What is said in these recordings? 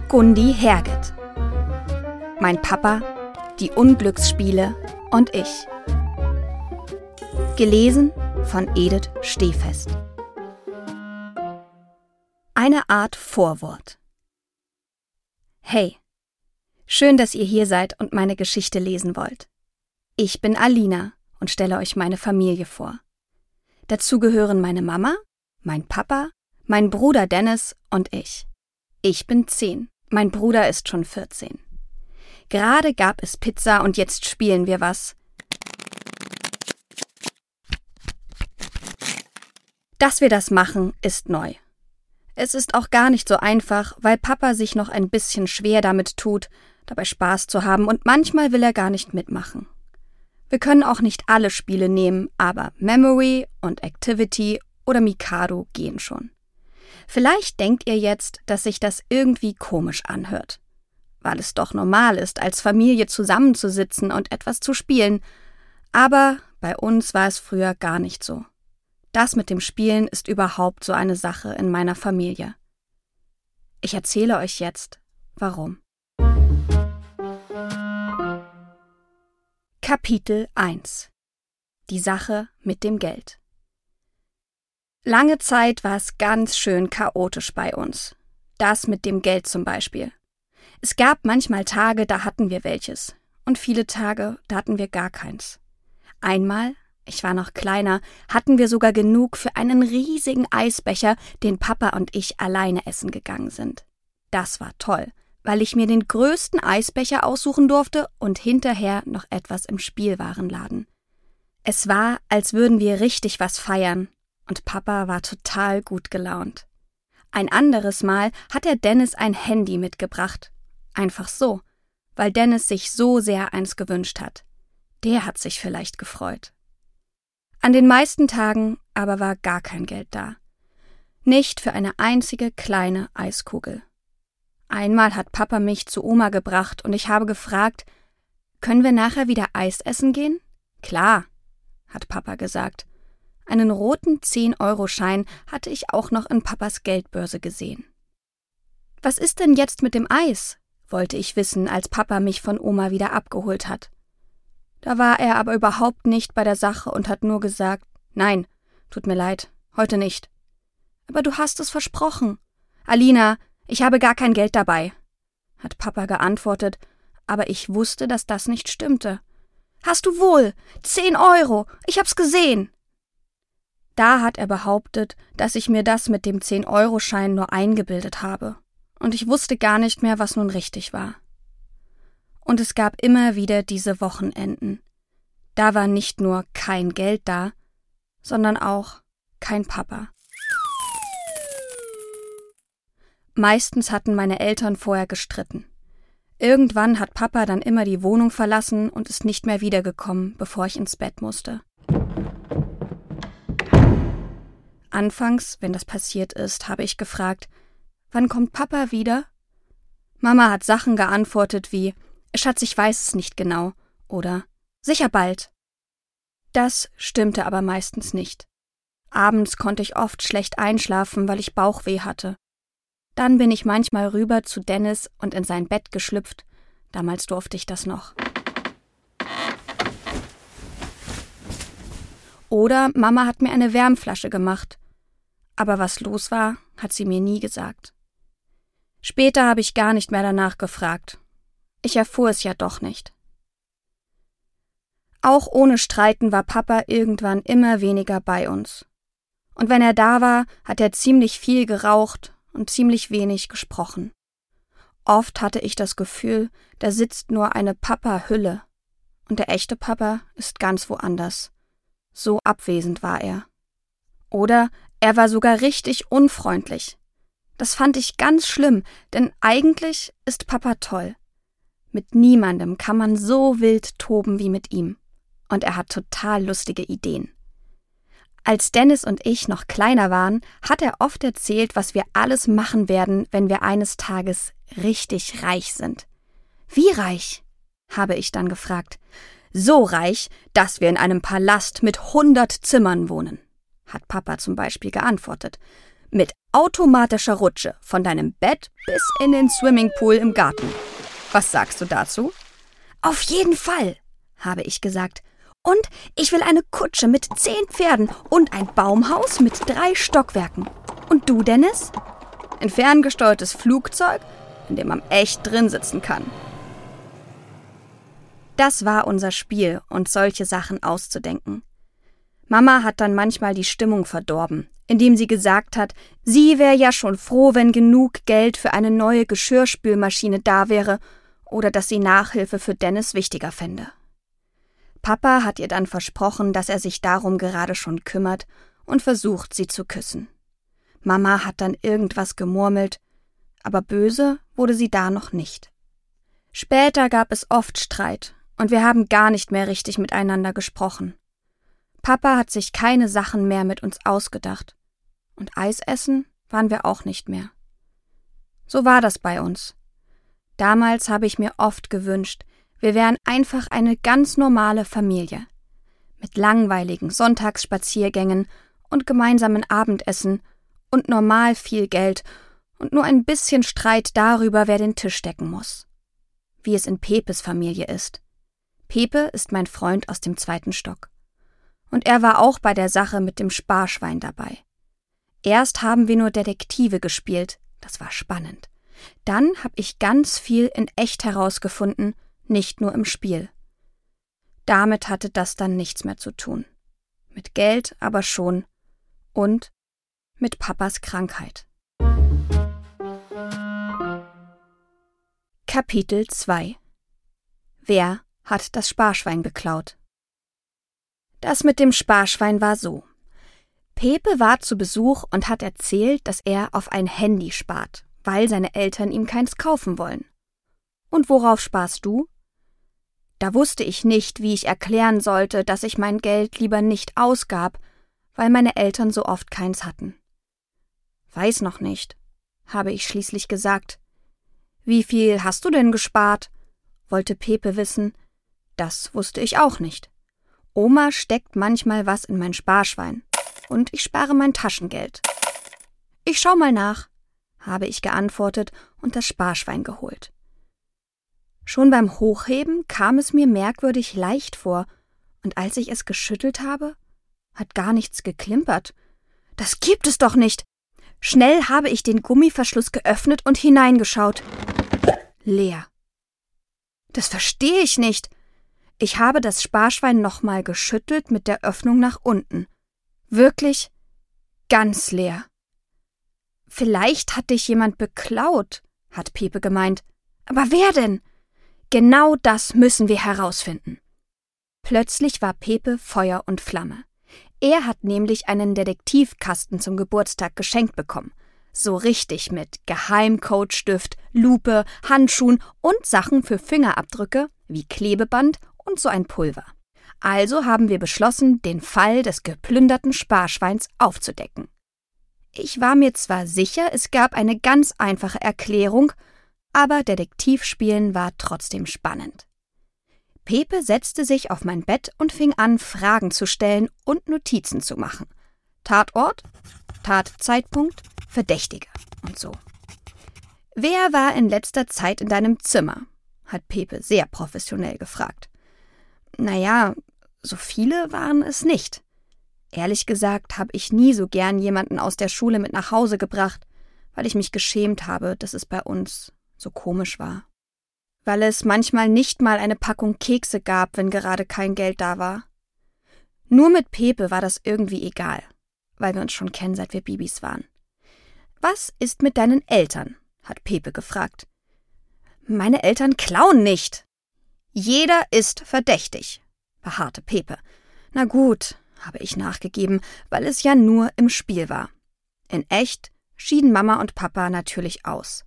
Gundi Herget. Mein Papa, die Unglücksspiele und ich. Gelesen von Edith Stehfest. Eine Art Vorwort. Hey, schön, dass ihr hier seid und meine Geschichte lesen wollt. Ich bin Alina und stelle euch meine Familie vor. Dazu gehören meine Mama, mein Papa, mein Bruder Dennis und ich. Ich bin 10, mein Bruder ist schon 14. Gerade gab es Pizza und jetzt spielen wir was. Dass wir das machen, ist neu. Es ist auch gar nicht so einfach, weil Papa sich noch ein bisschen schwer damit tut, dabei Spaß zu haben und manchmal will er gar nicht mitmachen. Wir können auch nicht alle Spiele nehmen, aber Memory und Activity oder Mikado gehen schon. Vielleicht denkt ihr jetzt, dass sich das irgendwie komisch anhört, weil es doch normal ist, als Familie zusammenzusitzen und etwas zu spielen. Aber bei uns war es früher gar nicht so. Das mit dem Spielen ist überhaupt so eine Sache in meiner Familie. Ich erzähle euch jetzt, warum. Kapitel 1 – Die Sache mit dem Geld. Lange Zeit war es ganz schön chaotisch bei uns. Das mit dem Geld zum Beispiel. Es gab manchmal Tage, da hatten wir welches. Und viele Tage, da hatten wir gar keins. Einmal, ich war noch kleiner, hatten wir sogar genug für einen riesigen Eisbecher, den Papa und ich alleine essen gegangen sind. Das war toll, weil ich mir den größten Eisbecher aussuchen durfte und hinterher noch etwas im Spielwarenladen. Es war, als würden wir richtig was feiern. Und Papa war total gut gelaunt. Ein anderes Mal hat er Dennis ein Handy mitgebracht. Einfach so, weil Dennis sich so sehr eins gewünscht hat. Der hat sich vielleicht gefreut. An den meisten Tagen aber war gar kein Geld da. Nicht für eine einzige kleine Eiskugel. Einmal hat Papa mich zu Oma gebracht und ich habe gefragt, können wir nachher wieder Eis essen gehen? Klar, hat Papa gesagt. Einen roten 10-Euro-Schein hatte ich auch noch in Papas Geldbörse gesehen. Was ist denn jetzt mit dem Eis? Wollte ich wissen, als Papa mich von Oma wieder abgeholt hat. Da war er aber überhaupt nicht bei der Sache und hat nur gesagt, nein, tut mir leid, heute nicht. Aber du hast es versprochen. Alina, ich habe gar kein Geld dabei, hat Papa geantwortet, aber ich wusste, dass das nicht stimmte. Hast du wohl, 10 Euro, ich hab's gesehen. Da hat er behauptet, dass ich mir das mit dem 10-Euro-Schein nur eingebildet habe. Und ich wusste gar nicht mehr, was nun richtig war. Und es gab immer wieder diese Wochenenden. Da war nicht nur kein Geld da, sondern auch kein Papa. Meistens hatten meine Eltern vorher gestritten. Irgendwann hat Papa dann immer die Wohnung verlassen und ist nicht mehr wiedergekommen, bevor ich ins Bett musste. Anfangs, wenn das passiert ist, habe ich gefragt, wann kommt Papa wieder? Mama hat Sachen geantwortet wie, Schatz, ich weiß es nicht genau oder sicher bald. Das stimmte aber meistens nicht. Abends konnte ich oft schlecht einschlafen, weil ich Bauchweh hatte. Dann bin ich manchmal rüber zu Dennis und in sein Bett geschlüpft. Damals durfte ich das noch. Oder Mama hat mir eine Wärmflasche gemacht. Aber was los war, hat sie mir nie gesagt. Später habe ich gar nicht mehr danach gefragt. Ich erfuhr es ja doch nicht. Auch ohne Streiten war Papa irgendwann immer weniger bei uns. Und wenn er da war, hat er ziemlich viel geraucht und ziemlich wenig gesprochen. Oft hatte ich das Gefühl, da sitzt nur eine Papa-Hülle. Und der echte Papa ist ganz woanders. So abwesend war er. Oder er war sogar richtig unfreundlich. Das fand ich ganz schlimm, denn eigentlich ist Papa toll. Mit niemandem kann man so wild toben wie mit ihm. Und er hat total lustige Ideen. Als Dennis und ich noch kleiner waren, hat er oft erzählt, was wir alles machen werden, wenn wir eines Tages richtig reich sind. Wie reich? Habe ich dann gefragt. So reich, dass wir in einem Palast mit 100 Zimmern wohnen, hat Papa zum Beispiel geantwortet. Mit automatischer Rutsche von deinem Bett bis in den Swimmingpool im Garten. Was sagst du dazu?« »Auf jeden Fall«, habe ich gesagt. »Und ich will eine Kutsche mit 10 Pferden und ein Baumhaus mit 3 Stockwerken. Und du, Dennis?« »Ein ferngesteuertes Flugzeug, in dem man echt drin sitzen kann.« Das war unser Spiel, uns solche Sachen auszudenken. Mama hat dann manchmal die Stimmung verdorben, indem sie gesagt hat, sie wäre ja schon froh, wenn genug Geld für eine neue Geschirrspülmaschine da wäre oder dass sie Nachhilfe für Dennis wichtiger fände. Papa hat ihr dann versprochen, dass er sich darum gerade schon kümmert und versucht, sie zu küssen. Mama hat dann irgendwas gemurmelt, aber böse wurde sie da noch nicht. Später gab es oft Streit und wir haben gar nicht mehr richtig miteinander gesprochen. Papa hat sich keine Sachen mehr mit uns ausgedacht und Eis essen waren wir auch nicht mehr. So war das bei uns. Damals habe ich mir oft gewünscht, wir wären einfach eine ganz normale Familie. Mit langweiligen Sonntagsspaziergängen und gemeinsamen Abendessen und normal viel Geld und nur ein bisschen Streit darüber, wer den Tisch decken muss. Wie es in Pepes Familie ist. Pepe ist mein Freund aus dem 2. Stock. Und er war auch bei der Sache mit dem Sparschwein dabei. Erst haben wir nur Detektive gespielt, das war spannend. Dann habe ich ganz viel in echt herausgefunden, nicht nur im Spiel. Damit hatte das dann nichts mehr zu tun. Mit Geld aber schon. Und mit Papas Krankheit. Kapitel 2: Wer hat das Sparschwein beklaut? Das mit dem Sparschwein war so. Pepe war zu Besuch und hat erzählt, dass er auf ein Handy spart, weil seine Eltern ihm keins kaufen wollen. Und worauf sparst du? Da wusste ich nicht, wie ich erklären sollte, dass ich mein Geld lieber nicht ausgab, weil meine Eltern so oft keins hatten. Weiß noch nicht, habe ich schließlich gesagt. Wie viel hast du denn gespart? Wollte Pepe wissen. Das wusste ich auch nicht. Oma steckt manchmal was in mein Sparschwein und ich spare mein Taschengeld. Ich schau mal nach, habe ich geantwortet und das Sparschwein geholt. Schon beim Hochheben kam es mir merkwürdig leicht vor, und als ich es geschüttelt habe, hat gar nichts geklimpert. Das gibt es doch nicht! Schnell habe ich den Gummiverschluss geöffnet und hineingeschaut. Leer. Das verstehe ich nicht. Ich habe das Sparschwein nochmal geschüttelt mit der Öffnung nach unten. Wirklich ganz leer. Vielleicht hat dich jemand beklaut, hat Pepe gemeint. Aber wer denn? Genau das müssen wir herausfinden. Plötzlich war Pepe Feuer und Flamme. Er hat nämlich einen Detektivkasten zum Geburtstag geschenkt bekommen. So richtig mit Geheimcodestift, Lupe, Handschuhen und Sachen für Fingerabdrücke wie Klebeband und so ein Pulver. Also haben wir beschlossen, den Fall des geplünderten Sparschweins aufzudecken. Ich war mir zwar sicher, es gab eine ganz einfache Erklärung, aber Detektivspielen war trotzdem spannend. Pepe setzte sich auf mein Bett und fing an, Fragen zu stellen und Notizen zu machen. Tatort, Tatzeitpunkt, Verdächtige und so. »Wer war in letzter Zeit in deinem Zimmer?« hat Pepe sehr professionell gefragt. Naja, so viele waren es nicht. Ehrlich gesagt habe ich nie so gern jemanden aus der Schule mit nach Hause gebracht, weil ich mich geschämt habe, dass es bei uns so komisch war. Weil es manchmal nicht mal eine Packung Kekse gab, wenn gerade kein Geld da war. Nur mit Pepe war das irgendwie egal, weil wir uns schon kennen, seit wir Babys waren. »Was ist mit deinen Eltern?« hat Pepe gefragt. »Meine Eltern klauen nicht.« »Jeder ist verdächtig«, beharrte Pepe. »Na gut«, habe ich nachgegeben, weil es ja nur im Spiel war. In echt schieden Mama und Papa natürlich aus.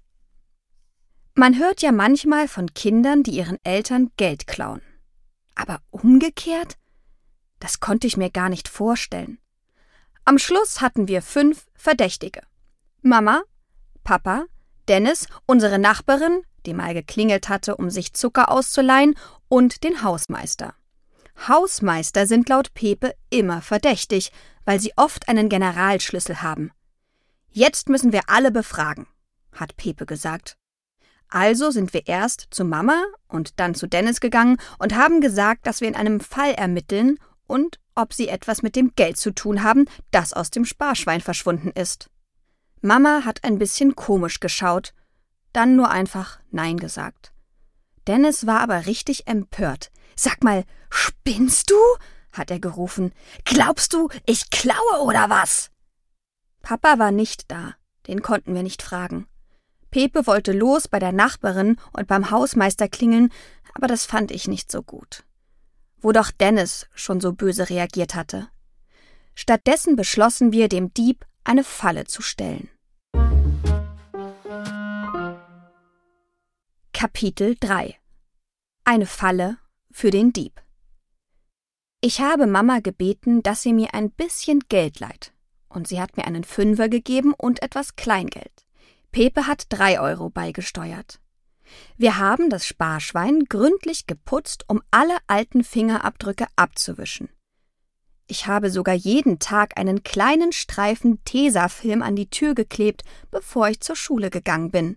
Man hört ja manchmal von Kindern, die ihren Eltern Geld klauen. Aber umgekehrt? Das konnte ich mir gar nicht vorstellen. Am Schluss hatten wir 5 Verdächtige. Mama, Papa, Dennis, unsere Nachbarin, die mal geklingelt hatte, um sich Zucker auszuleihen, und den Hausmeister. Hausmeister sind laut Pepe immer verdächtig, weil sie oft einen Generalschlüssel haben. Jetzt müssen wir alle befragen, hat Pepe gesagt. Also sind wir erst zu Mama und dann zu Dennis gegangen und haben gesagt, dass wir in einem Fall ermitteln und ob sie etwas mit dem Geld zu tun haben, das aus dem Sparschwein verschwunden ist. Mama hat ein bisschen komisch geschaut, dann nur einfach Nein gesagt. Dennis war aber richtig empört. »Sag mal, spinnst du?«, hat er gerufen. »Glaubst du, ich klaue oder was?« Papa war nicht da, den konnten wir nicht fragen. Pepe wollte los bei der Nachbarin und beim Hausmeister klingeln, aber das fand ich nicht so gut. Wo doch Dennis schon so böse reagiert hatte. Stattdessen beschlossen wir, dem Dieb eine Falle zu stellen. Kapitel 3 Eine Falle für den Dieb. Ich habe Mama gebeten, dass sie mir ein bisschen Geld leiht. Und sie hat mir einen Fünfer gegeben und etwas Kleingeld. Pepe hat 3 Euro beigesteuert. Wir haben das Sparschwein gründlich geputzt, um alle alten Fingerabdrücke abzuwischen. Ich habe sogar jeden Tag einen kleinen Streifen Tesafilm an die Tür geklebt, bevor ich zur Schule gegangen bin.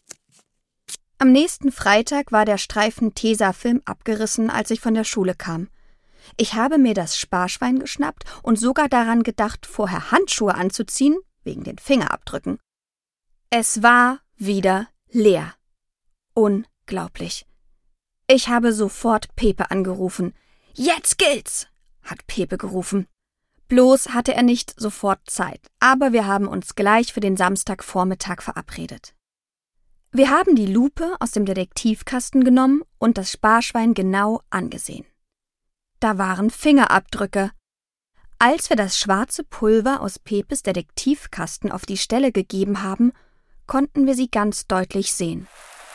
Am nächsten Freitag war der Streifen Tesafilm abgerissen, als ich von der Schule kam. Ich habe mir das Sparschwein geschnappt und sogar daran gedacht, vorher Handschuhe anzuziehen, wegen den Fingerabdrücken. Es war wieder leer. Unglaublich. Ich habe sofort Pepe angerufen. »Jetzt gilt's«, hat Pepe gerufen. Bloß hatte er nicht sofort Zeit, aber wir haben uns gleich für den Samstagvormittag verabredet. Wir haben die Lupe aus dem Detektivkasten genommen und das Sparschwein genau angesehen. Da waren Fingerabdrücke. Als wir das schwarze Pulver aus Pepes Detektivkasten auf die Stelle gegeben haben, konnten wir sie ganz deutlich sehen.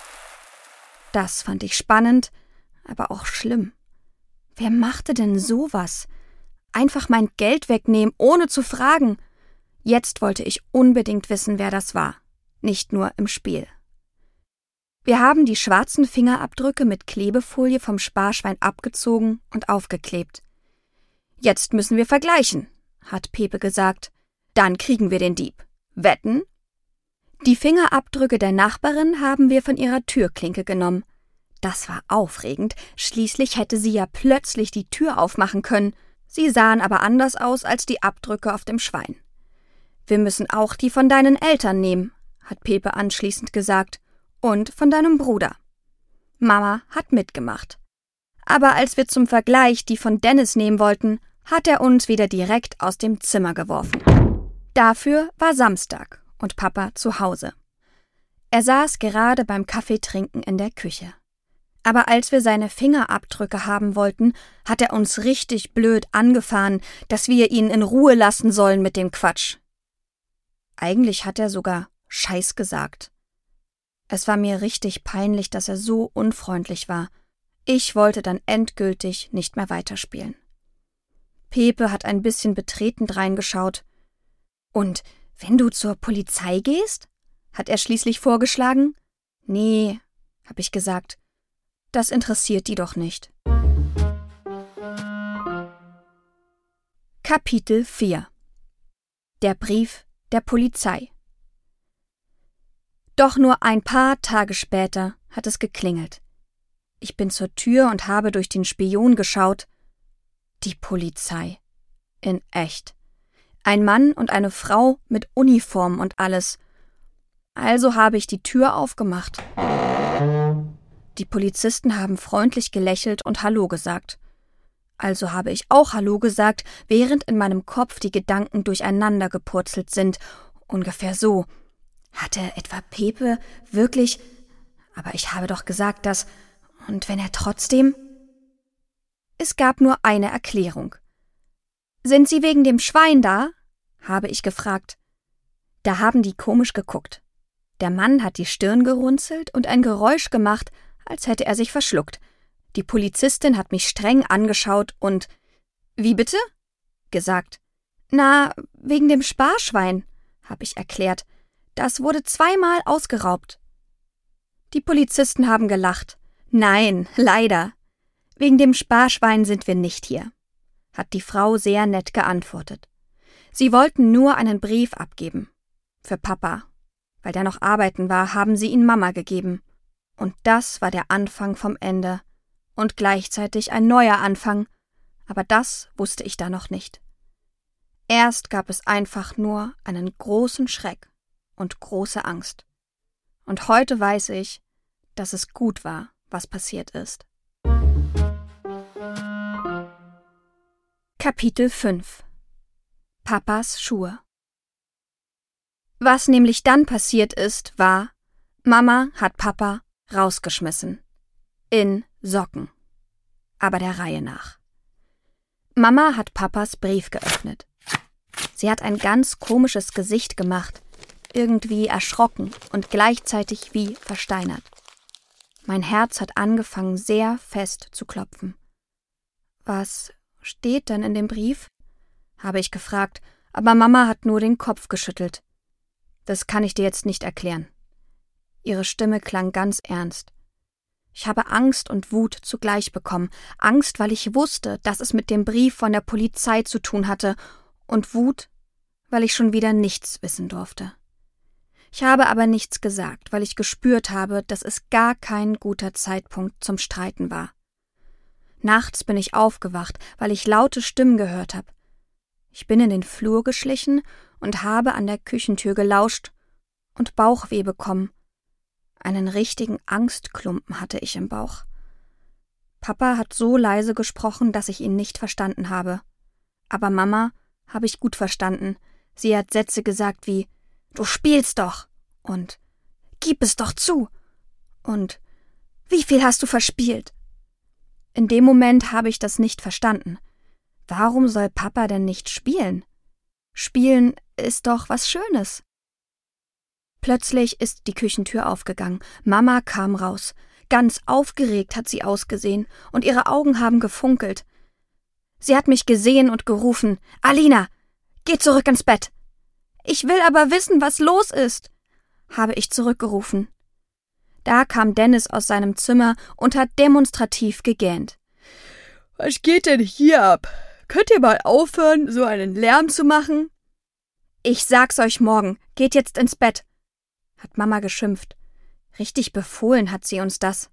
Das fand ich spannend, aber auch schlimm. Wer machte denn sowas? Einfach mein Geld wegnehmen, ohne zu fragen. Jetzt wollte ich unbedingt wissen, wer das war. Nicht nur im Spiel. Wir haben die schwarzen Fingerabdrücke mit Klebefolie vom Sparschwein abgezogen und aufgeklebt. »Jetzt müssen wir vergleichen«, hat Pepe gesagt. »Dann kriegen wir den Dieb. Wetten?« Die Fingerabdrücke der Nachbarin haben wir von ihrer Türklinke genommen. Das war aufregend, schließlich hätte sie ja plötzlich die Tür aufmachen können. Sie sahen aber anders aus als die Abdrücke auf dem Schwein. »Wir müssen auch die von deinen Eltern nehmen«, hat Pepe anschließend gesagt. »Und von deinem Bruder.« Mama hat mitgemacht. Aber als wir zum Vergleich die von Dennis nehmen wollten, hat er uns wieder direkt aus dem Zimmer geworfen. Dafür war Samstag und Papa zu Hause. Er saß gerade beim Kaffeetrinken in der Küche. Aber als wir seine Fingerabdrücke haben wollten, hat er uns richtig blöd angefahren, dass wir ihn in Ruhe lassen sollen mit dem Quatsch. Eigentlich hat er sogar Scheiß gesagt. Es war mir richtig peinlich, dass er so unfreundlich war. Ich wollte dann endgültig nicht mehr weiterspielen. Pepe hat ein bisschen betreten reingeschaut. »Und wenn du zur Polizei gehst?«, hat er schließlich vorgeschlagen. »Nee«, habe ich gesagt, »das interessiert die doch nicht.« Kapitel 4 Der Brief der Polizei. Doch nur ein paar Tage später hat es geklingelt. Ich bin zur Tür und habe durch den Spion geschaut. Die Polizei. In echt. Ein Mann und eine Frau mit Uniform und alles. Also habe ich die Tür aufgemacht. Die Polizisten haben freundlich gelächelt und Hallo gesagt. Also habe ich auch Hallo gesagt, während in meinem Kopf die Gedanken durcheinander gepurzelt sind. Ungefähr so. Hatte etwa Pepe wirklich... Aber ich habe doch gesagt, dass... Und wenn er trotzdem... Es gab nur eine Erklärung. »Sind Sie wegen dem Schwein da?«, habe ich gefragt. Da haben die komisch geguckt. Der Mann hat die Stirn gerunzelt und ein Geräusch gemacht, als hätte er sich verschluckt. Die Polizistin hat mich streng angeschaut und... »Wie bitte?«, gesagt. »Na, wegen dem Sparschwein«, habe ich erklärt. »Das wurde 2-mal ausgeraubt.« Die Polizisten haben gelacht. »Nein, leider. Wegen dem Sparschwein sind wir nicht hier«, hat die Frau sehr nett geantwortet. Sie wollten nur einen Brief abgeben. Für Papa. Weil der noch arbeiten war, haben sie ihn Mama gegeben. Und das war der Anfang vom Ende. Und gleichzeitig ein neuer Anfang. Aber das wusste ich da noch nicht. Erst gab es einfach nur einen großen Schreck und große Angst. Und heute weiß ich, dass es gut war, was passiert ist. Kapitel 5 Papas Schuhe. Was nämlich dann passiert ist, war, Mama hat Papa rausgeschmissen. In Socken. Aber der Reihe nach. Mama hat Papas Brief geöffnet. Sie hat ein ganz komisches Gesicht gemacht, irgendwie erschrocken und gleichzeitig wie versteinert. Mein Herz hat angefangen, sehr fest zu klopfen. Was steht denn in dem Brief? Habe ich gefragt, aber Mama hat nur den Kopf geschüttelt. Das kann ich dir jetzt nicht erklären. Ihre Stimme klang ganz ernst. Ich habe Angst und Wut zugleich bekommen. Angst, weil ich wusste, dass es mit dem Brief von der Polizei zu tun hatte, und Wut, weil ich schon wieder nichts wissen durfte. Ich habe aber nichts gesagt, weil ich gespürt habe, dass es gar kein guter Zeitpunkt zum Streiten war. Nachts bin ich aufgewacht, weil ich laute Stimmen gehört habe. Ich bin in den Flur geschlichen und habe an der Küchentür gelauscht und Bauchweh bekommen. Einen richtigen Angstklumpen hatte ich im Bauch. Papa hat so leise gesprochen, dass ich ihn nicht verstanden habe. Aber Mama habe ich gut verstanden. Sie hat Sätze gesagt wie »Du spielst doch« und »Gib es doch zu« und »Wie viel hast du verspielt?« In dem Moment habe ich das nicht verstanden. Warum soll Papa denn nicht spielen? Spielen ist doch was Schönes. Plötzlich ist die Küchentür aufgegangen. Mama kam raus. Ganz aufgeregt hat sie ausgesehen und ihre Augen haben gefunkelt. Sie hat mich gesehen und gerufen, »Alina, geh zurück ins Bett!« »Ich will aber wissen, was los ist«, habe ich zurückgerufen. Da kam Dennis aus seinem Zimmer und hat demonstrativ gegähnt. »Was geht denn hier ab? Könnt ihr mal aufhören, so einen Lärm zu machen?« »Ich sag's euch morgen, geht jetzt ins Bett«, hat Mama geschimpft. Richtig befohlen hat sie uns das.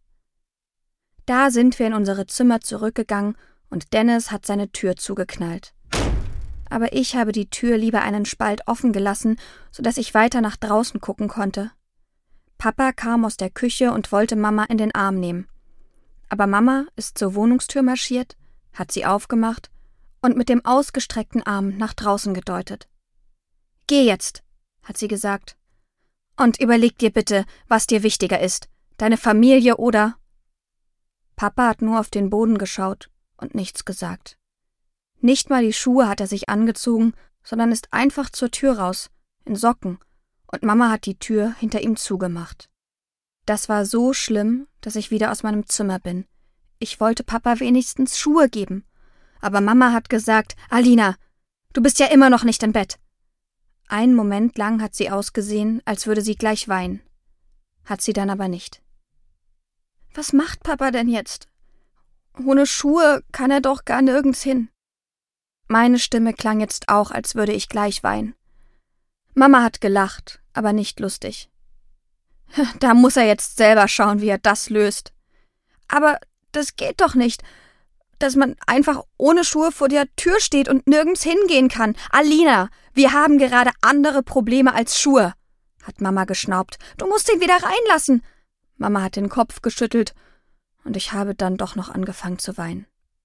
Da sind wir in unsere Zimmer zurückgegangen und Dennis hat seine Tür zugeknallt. Aber ich habe die Tür lieber einen Spalt offen gelassen, sodass ich weiter nach draußen gucken konnte. Papa kam aus der Küche und wollte Mama in den Arm nehmen. Aber Mama ist zur Wohnungstür marschiert, hat sie aufgemacht und mit dem ausgestreckten Arm nach draußen gedeutet. »Geh jetzt«, hat sie gesagt. »Und überleg dir bitte, was dir wichtiger ist, deine Familie oder...« Papa hat nur auf den Boden geschaut und nichts gesagt. Nicht mal die Schuhe hat er sich angezogen, sondern ist einfach zur Tür raus, in Socken, und Mama hat die Tür hinter ihm zugemacht. Das war so schlimm, dass ich wieder aus meinem Zimmer bin. Ich wollte Papa wenigstens Schuhe geben. Aber Mama hat gesagt, »Alina, du bist ja immer noch nicht im Bett.« Einen Moment lang hat sie ausgesehen, als würde sie gleich weinen. Hat sie dann aber nicht. »Was macht Papa denn jetzt? Ohne Schuhe kann er doch gar nirgends hin.« Meine Stimme klang jetzt auch, als würde ich gleich weinen. Mama hat gelacht, aber nicht lustig. »Da muss er jetzt selber schauen, wie er das löst.« »Aber das geht doch nicht, dass man einfach ohne Schuhe vor der Tür steht und nirgends hingehen kann. Alina, wir haben gerade andere Probleme als Schuhe«, hat Mama geschnaubt. »Du musst ihn wieder reinlassen.« Mama hat den Kopf geschüttelt und ich habe dann doch noch angefangen zu weinen.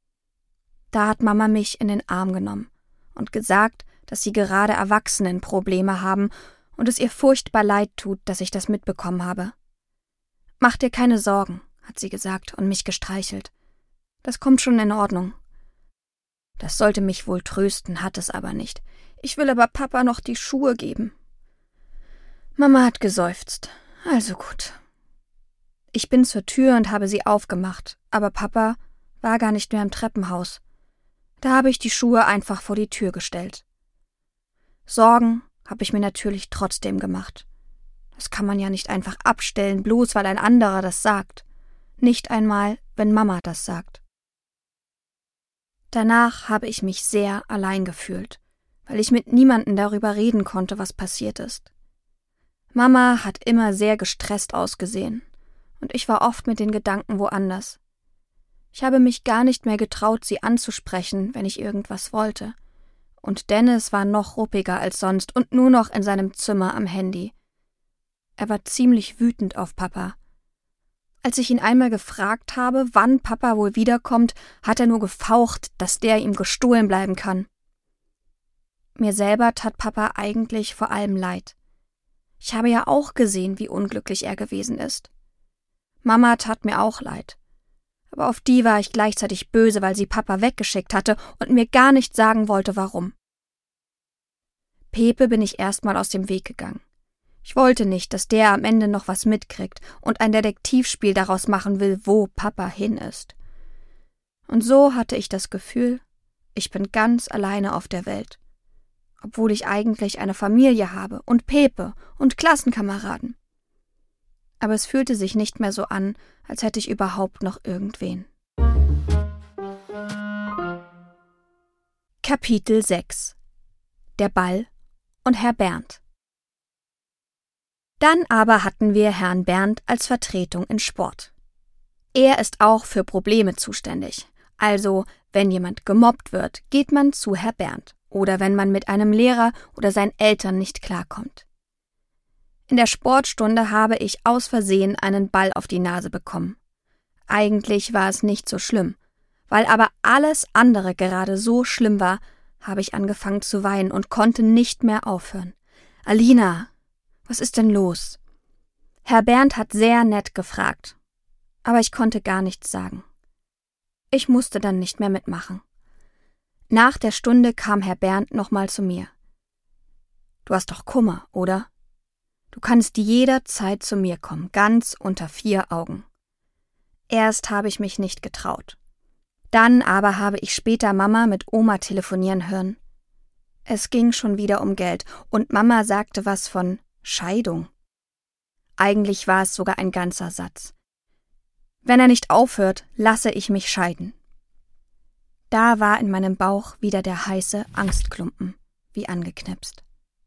Da hat Mama mich in den Arm genommen und gesagt, dass sie gerade Erwachsenenprobleme haben und es ihr furchtbar leid tut, dass ich das mitbekommen habe. »Mach dir keine Sorgen«, hat sie gesagt und mich gestreichelt. »Das kommt schon in Ordnung.« Das sollte mich wohl trösten, hat es aber nicht. Ich will aber Papa noch die Schuhe geben. Mama hat geseufzt. Also gut. Ich bin zur Tür und habe sie aufgemacht, aber Papa war gar nicht mehr im Treppenhaus. Da habe ich die Schuhe einfach vor die Tür gestellt. Sorgen habe ich mir natürlich trotzdem gemacht. Das kann man ja nicht einfach abstellen, bloß weil ein anderer das sagt. Nicht einmal, wenn Mama das sagt. Danach habe ich mich sehr allein gefühlt, weil ich mit niemandem darüber reden konnte, was passiert ist. Mama hat immer sehr gestresst ausgesehen und ich war oft mit den Gedanken woanders. Ich habe mich gar nicht mehr getraut, sie anzusprechen, wenn ich irgendwas wollte. Und Dennis war noch ruppiger als sonst und nur noch in seinem Zimmer am Handy. Er war ziemlich wütend auf Papa. Als ich ihn einmal gefragt habe, wann Papa wohl wiederkommt, hat er nur gefaucht, dass der ihm gestohlen bleiben kann. Mir selber tat Papa eigentlich vor allem leid. Ich habe ja auch gesehen, wie unglücklich er gewesen ist. Mama tat mir auch leid. Aber auf die war ich gleichzeitig böse, weil sie Papa weggeschickt hatte und mir gar nicht sagen wollte, warum. Pepe bin ich erstmal aus dem Weg gegangen. Ich wollte nicht, dass der am Ende noch was mitkriegt und ein Detektivspiel daraus machen will, wo Papa hin ist. Und so hatte ich das Gefühl, ich bin ganz alleine auf der Welt. Obwohl ich eigentlich eine Familie habe und Pepe und Klassenkameraden. Aber es fühlte sich nicht mehr so an, als hätte ich überhaupt noch irgendwen. Kapitel 6 – Der Ball und Herr Bernd. Dann aber hatten wir Herrn Bernd als Vertretung in Sport. Er ist auch für Probleme zuständig. Also, wenn jemand gemobbt wird, geht man zu Herr Bernd. Oder wenn man mit einem Lehrer oder seinen Eltern nicht klarkommt. In der Sportstunde habe ich aus Versehen einen Ball auf die Nase bekommen. Eigentlich war es nicht so schlimm. Weil aber alles andere gerade so schlimm war, habe ich angefangen zu weinen und konnte nicht mehr aufhören. »Alina, was ist denn los?« Herr Bernd hat sehr nett gefragt, aber ich konnte gar nichts sagen. Ich musste dann nicht mehr mitmachen. Nach der Stunde kam Herr Bernd nochmal zu mir. »Du hast doch Kummer, oder? Du kannst jederzeit zu mir kommen, ganz unter 4 Augen.« Erst habe ich mich nicht getraut. Dann aber habe ich später Mama mit Oma telefonieren hören. Es ging schon wieder um Geld und Mama sagte was von Scheidung. Eigentlich war es sogar ein ganzer Satz. Wenn er nicht aufhört, lasse ich mich scheiden. Da war in meinem Bauch wieder der heiße Angstklumpen, wie angeknipst.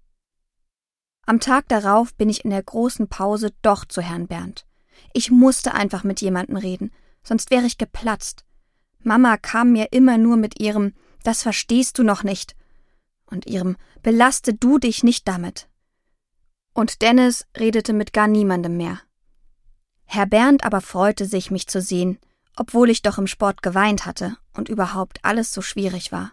Am Tag darauf bin ich in der großen Pause doch zu Herrn Bernd. Ich musste einfach mit jemandem reden, sonst wäre ich geplatzt. Mama kam mir immer nur mit ihrem »Das verstehst du noch nicht« und ihrem »Belaste du dich nicht damit«. Und Dennis redete mit gar niemandem mehr. Herr Bernd aber freute sich, mich zu sehen, obwohl ich doch im Sport geweint hatte und überhaupt alles so schwierig war.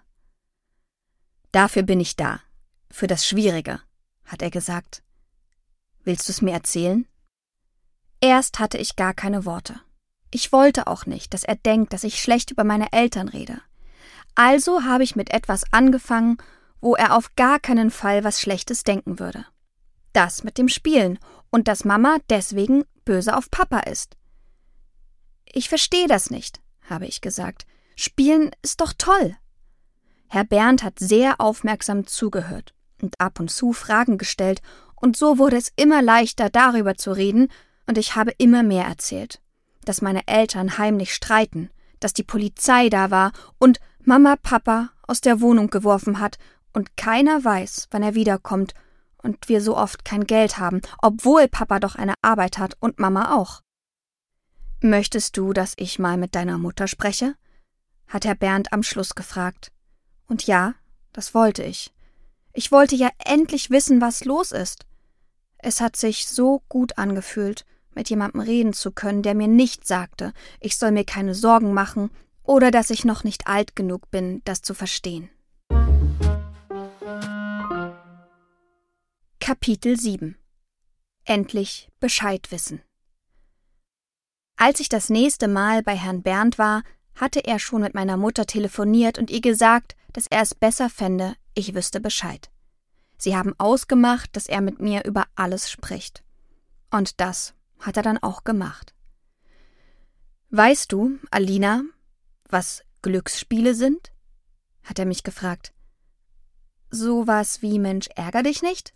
»Dafür bin ich da, für das Schwierige«, hat er gesagt. »Willst du es mir erzählen?« Erst hatte ich gar keine Worte. Ich wollte auch nicht, dass er denkt, dass ich schlecht über meine Eltern rede. Also habe ich mit etwas angefangen, wo er auf gar keinen Fall was Schlechtes denken würde. Das mit dem Spielen und dass Mama deswegen böse auf Papa ist. »Ich verstehe das nicht«, habe ich gesagt. »Spielen ist doch toll.« Herr Bernd hat sehr aufmerksam zugehört und ab und zu Fragen gestellt, und so wurde es immer leichter, darüber zu reden, und ich habe immer mehr erzählt, dass meine Eltern heimlich streiten, dass die Polizei da war und Mama Papa aus der Wohnung geworfen hat und keiner weiß, wann er wiederkommt und wir so oft kein Geld haben, obwohl Papa doch eine Arbeit hat und Mama auch. »Möchtest du, dass ich mal mit deiner Mutter spreche?« hat Herr Bernd am Schluss gefragt. Und ja, das wollte ich. Ich wollte ja endlich wissen, was los ist. Es hat sich so gut angefühlt, mit jemandem reden zu können, der mir nicht sagte, ich soll mir keine Sorgen machen oder dass ich noch nicht alt genug bin, das zu verstehen. Kapitel 7 – Endlich Bescheid wissen. Als ich das nächste Mal bei Herrn Bernd war, hatte er schon mit meiner Mutter telefoniert und ihr gesagt, dass er es besser fände, ich wüsste Bescheid. Sie haben ausgemacht, dass er mit mir über alles spricht. Und das hat er dann auch gemacht. »Weißt du, Alina, was Glücksspiele sind?« hat er mich gefragt. »Sowas wie Mensch, ärger dich nicht?«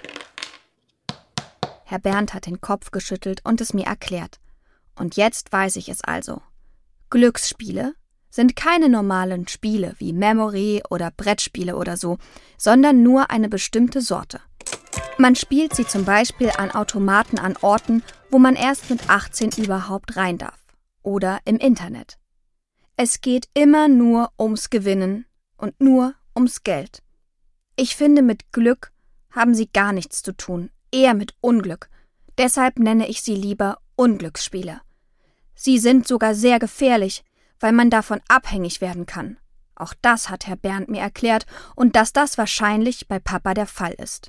Herr Bernd hat den Kopf geschüttelt und es mir erklärt. Und jetzt weiß ich es also. Glücksspiele sind keine normalen Spiele wie Memory oder Brettspiele oder so, sondern nur eine bestimmte Sorte. Man spielt sie zum Beispiel an Automaten an Orten, wo man erst mit 18 überhaupt rein darf. Oder im Internet. Es geht immer nur ums Gewinnen und nur ums Geld. Ich finde, mit Glück haben sie gar nichts zu tun, eher mit Unglück. Deshalb nenne ich sie lieber Unglücksspiele. Sie sind sogar sehr gefährlich, weil man davon abhängig werden kann. Auch das hat Herr Bernd mir erklärt und dass das wahrscheinlich bei Papa der Fall ist.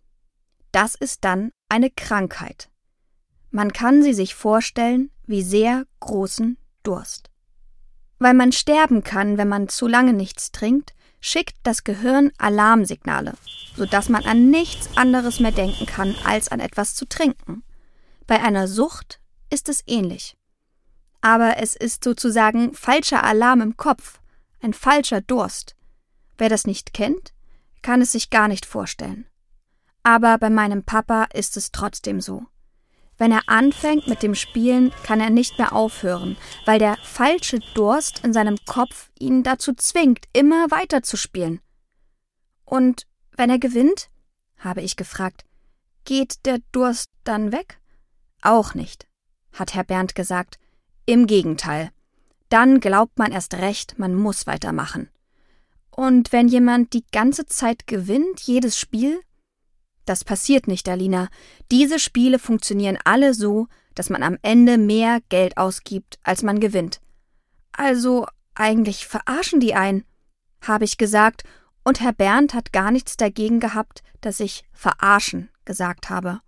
Das ist dann eine Krankheit. Man kann sie sich vorstellen wie sehr großen Durst. Weil man sterben kann, wenn man zu lange nichts trinkt, schickt das Gehirn Alarmsignale, sodass man an nichts anderes mehr denken kann, als an etwas zu trinken. Bei einer Sucht ist es ähnlich. Aber es ist sozusagen falscher Alarm im Kopf, ein falscher Durst. Wer das nicht kennt, kann es sich gar nicht vorstellen. Aber bei meinem Papa ist es trotzdem so. Wenn er anfängt mit dem Spielen, kann er nicht mehr aufhören, weil der falsche Durst in seinem Kopf ihn dazu zwingt, immer weiter zu spielen. Und wenn er gewinnt, habe ich gefragt, geht der Durst dann weg? Auch nicht, hat Herr Bernd gesagt. Im Gegenteil. Dann glaubt man erst recht, man muss weitermachen. Und wenn jemand die ganze Zeit gewinnt, jedes Spiel? Das passiert nicht, Alina. Diese Spiele funktionieren alle so, dass man am Ende mehr Geld ausgibt, als man gewinnt. Also, eigentlich verarschen die einen, habe ich gesagt, und Herr Bernd hat gar nichts dagegen gehabt, dass ich verarschen gesagt habe.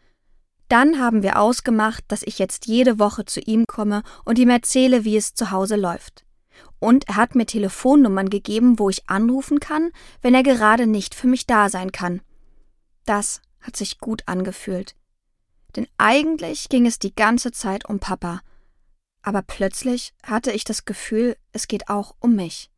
Dann haben wir ausgemacht, dass ich jetzt jede Woche zu ihm komme und ihm erzähle, wie es zu Hause läuft. Und er hat mir Telefonnummern gegeben, wo ich anrufen kann, wenn er gerade nicht für mich da sein kann. Das hat sich gut angefühlt. Denn eigentlich ging es die ganze Zeit um Papa. Aber plötzlich hatte ich das Gefühl, es geht auch um mich.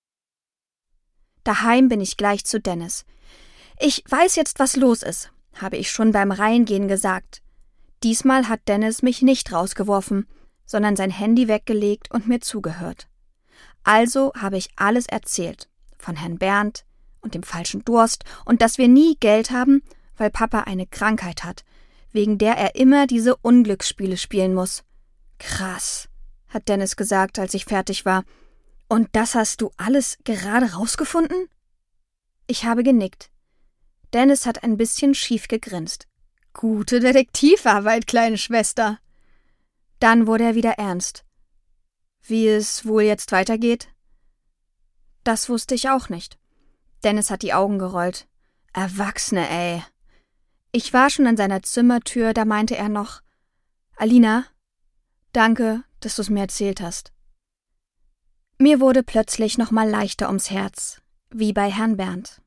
Daheim bin ich gleich zu Dennis. Ich weiß jetzt, was los ist, habe ich schon beim Reingehen gesagt. Diesmal hat Dennis mich nicht rausgeworfen, sondern sein Handy weggelegt und mir zugehört. Also habe ich alles erzählt, von Herrn Bernd und dem falschen Durst und dass wir nie Geld haben, weil Papa eine Krankheit hat, wegen der er immer diese Unglücksspiele spielen muss. Krass, hat Dennis gesagt, als ich fertig war. Und das hast du alles gerade rausgefunden? Ich habe genickt. Dennis hat ein bisschen schief gegrinst. Gute Detektivarbeit, kleine Schwester. Dann wurde er wieder ernst. Wie es wohl jetzt weitergeht? Das wusste ich auch nicht. Dennis hat die Augen gerollt. Erwachsene, ey. Ich war schon an seiner Zimmertür, da meinte er noch, Alina, danke, dass du es mir erzählt hast. Mir wurde plötzlich noch mal leichter ums Herz, wie bei Herrn Bernd.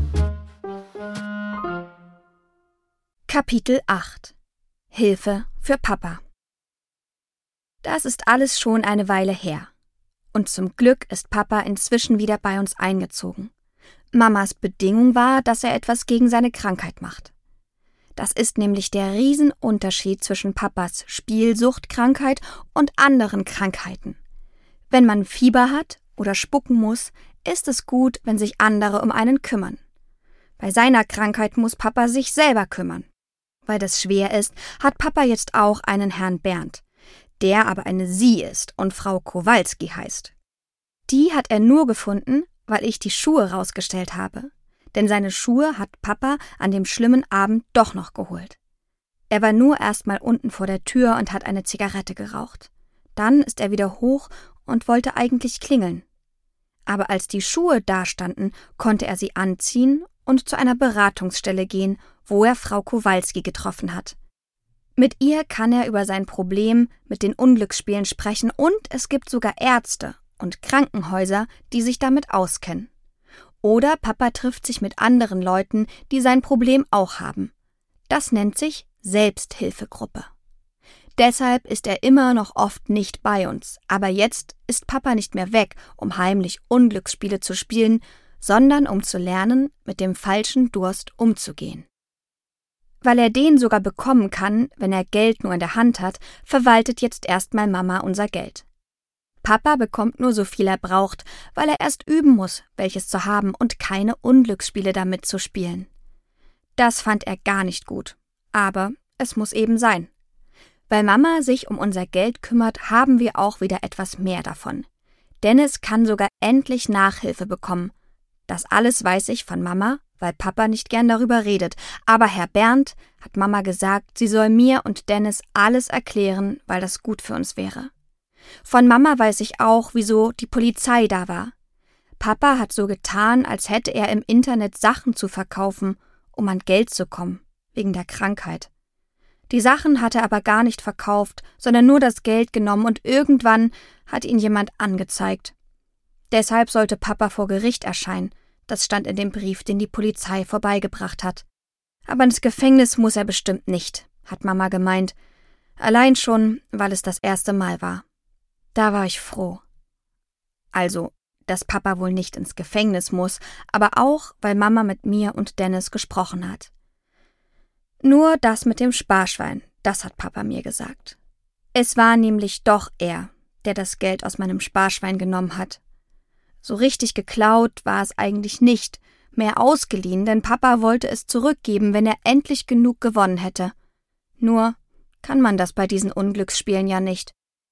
Kapitel 8 – Hilfe für Papa. Das ist alles schon eine Weile her. Und zum Glück ist Papa inzwischen wieder bei uns eingezogen. Mamas Bedingung war, dass er etwas gegen seine Krankheit macht. Das ist nämlich der Riesenunterschied zwischen Papas Spielsuchtkrankheit und anderen Krankheiten. Wenn man Fieber hat oder spucken muss, ist es gut, wenn sich andere um einen kümmern. Bei seiner Krankheit muss Papa sich selber kümmern. Weil das schwer ist, hat Papa jetzt auch einen Herrn Bernd, der aber eine Sie ist und Frau Kowalski heißt. Die hat er nur gefunden, weil ich die Schuhe rausgestellt habe. Denn seine Schuhe hat Papa an dem schlimmen Abend doch noch geholt. Er war nur erst mal unten vor der Tür und hat eine Zigarette geraucht. Dann ist er wieder hoch und wollte eigentlich klingeln. Aber als die Schuhe dastanden, konnte er sie anziehen und zu einer Beratungsstelle gehen, wo er Frau Kowalski getroffen hat. Mit ihr kann er über sein Problem mit den Unglücksspielen sprechen und es gibt sogar Ärzte und Krankenhäuser, die sich damit auskennen. Oder Papa trifft sich mit anderen Leuten, die sein Problem auch haben. Das nennt sich Selbsthilfegruppe. Deshalb ist er immer noch oft nicht bei uns, aber jetzt ist Papa nicht mehr weg, um heimlich Unglücksspiele zu spielen, sondern um zu lernen, mit dem falschen Durst umzugehen. Weil er den sogar bekommen kann, wenn er Geld nur in der Hand hat, verwaltet jetzt erstmal Mama unser Geld. Papa bekommt nur so viel er braucht, weil er erst üben muss, welches zu haben und keine Unglücksspiele damit zu spielen. Das fand er gar nicht gut. Aber es muss eben sein. Weil Mama sich um unser Geld kümmert, haben wir auch wieder etwas mehr davon. Dennis kann sogar endlich Nachhilfe bekommen. Das alles weiß ich von Mama, weil Papa nicht gern darüber redet. Aber Herr Bernd hat Mama gesagt, sie soll mir und Dennis alles erklären, weil das gut für uns wäre. Von Mama weiß ich auch, wieso die Polizei da war. Papa hat so getan, als hätte er im Internet Sachen zu verkaufen, um an Geld zu kommen, wegen der Krankheit. Die Sachen hat er aber gar nicht verkauft, sondern nur das Geld genommen und irgendwann hat ihn jemand angezeigt. Deshalb sollte Papa vor Gericht erscheinen. Das stand in dem Brief, den die Polizei vorbeigebracht hat. Aber ins Gefängnis muss er bestimmt nicht, hat Mama gemeint. Allein schon, weil es das erste Mal war. Da war ich froh. Also, dass Papa wohl nicht ins Gefängnis muss, aber auch, weil Mama mit mir und Dennis gesprochen hat. Nur das mit dem Sparschwein, das hat Papa mir gesagt. Es war nämlich doch er, der das Geld aus meinem Sparschwein genommen hat. So richtig geklaut war es eigentlich nicht, mehr ausgeliehen, denn Papa wollte es zurückgeben, wenn er endlich genug gewonnen hätte. Nur kann man das bei diesen Unglücksspielen ja nicht.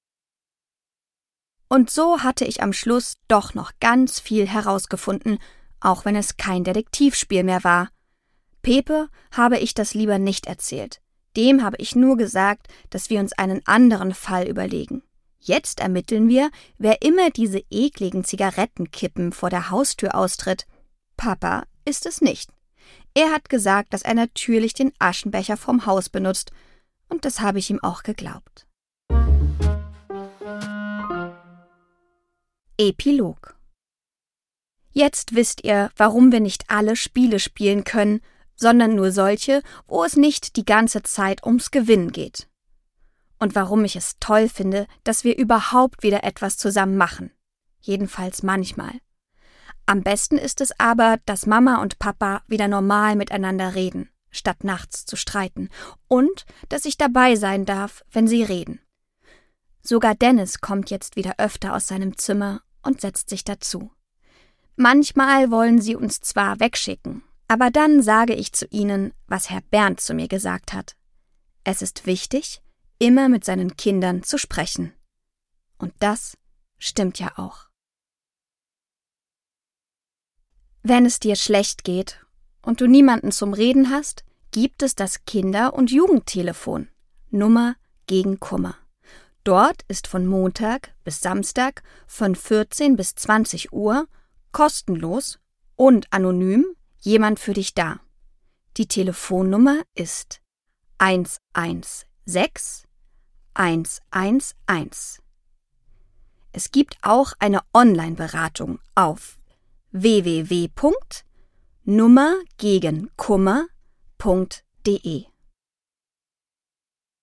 Und so hatte ich am Schluss doch noch ganz viel herausgefunden, auch wenn es kein Detektivspiel mehr war. Pepe habe ich das lieber nicht erzählt. Dem habe ich nur gesagt, dass wir uns einen anderen Fall überlegen. Jetzt ermitteln wir, wer immer diese ekligen Zigarettenkippen vor der Haustür austritt. Papa ist es nicht. Er hat gesagt, dass er natürlich den Aschenbecher vom Haus benutzt. Und das habe ich ihm auch geglaubt. Epilog. Jetzt wisst ihr, warum wir nicht alle Spiele spielen können, sondern nur solche, wo es nicht die ganze Zeit ums Gewinnen geht. Und warum ich es toll finde, dass wir überhaupt wieder etwas zusammen machen. Jedenfalls manchmal. Am besten ist es aber, dass Mama und Papa wieder normal miteinander reden, statt nachts zu streiten. Und dass ich dabei sein darf, wenn sie reden. Sogar Dennis kommt jetzt wieder öfter aus seinem Zimmer und setzt sich dazu. Manchmal wollen sie uns zwar wegschicken, aber dann sage ich zu ihnen, was Herr Bernd zu mir gesagt hat. Es ist wichtig, immer mit seinen Kindern zu sprechen. Und das stimmt ja auch. Wenn es dir schlecht geht und du niemanden zum Reden hast, gibt es das Kinder- und Jugendtelefon. Nummer gegen Kummer. Dort ist von Montag bis Samstag von 14 bis 20 Uhr kostenlos und anonym jemand für dich da. Die Telefonnummer ist 116 111. Es gibt auch eine Online-Beratung auf www.nummergegenkummer.de.